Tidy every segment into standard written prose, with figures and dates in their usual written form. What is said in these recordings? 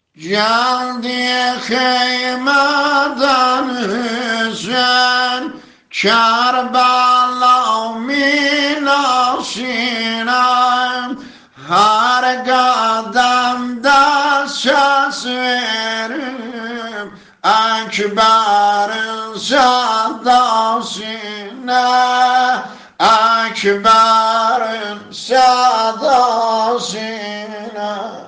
Geldi kıymadan Hüseyin, Kerbela minasına, her kademde söz veririm Ekber'in sadasına, Ekber'in sadasına.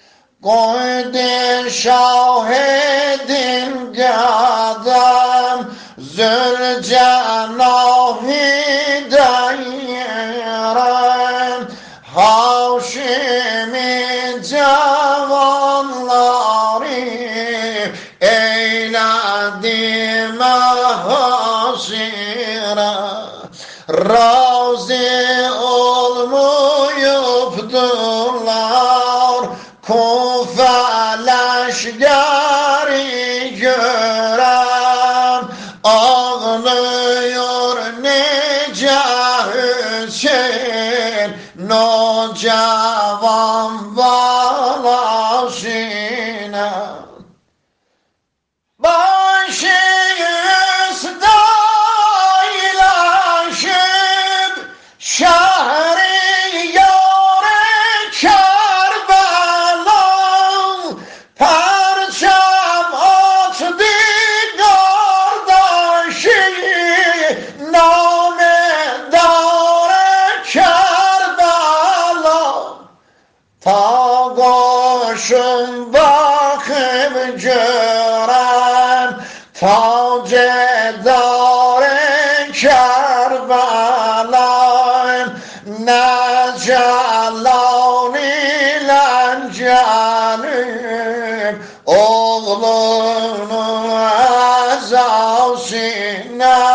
Koydu şahidin gadem Zülcenahi deyirem, Haşimi cevanları eyledi mahasire. Razı olmuyupdular Kufe leşkeri gören, ağlıyor nice Hüseyin nocavan balasına. Başı üstü ilaşıp şehri yâre Kerbela, perçem atdı kardeşi namedare Kerbela. Ta koşun bakıp gören tacedare Kerbela, ne celan ile gelip oğlunu ezasına.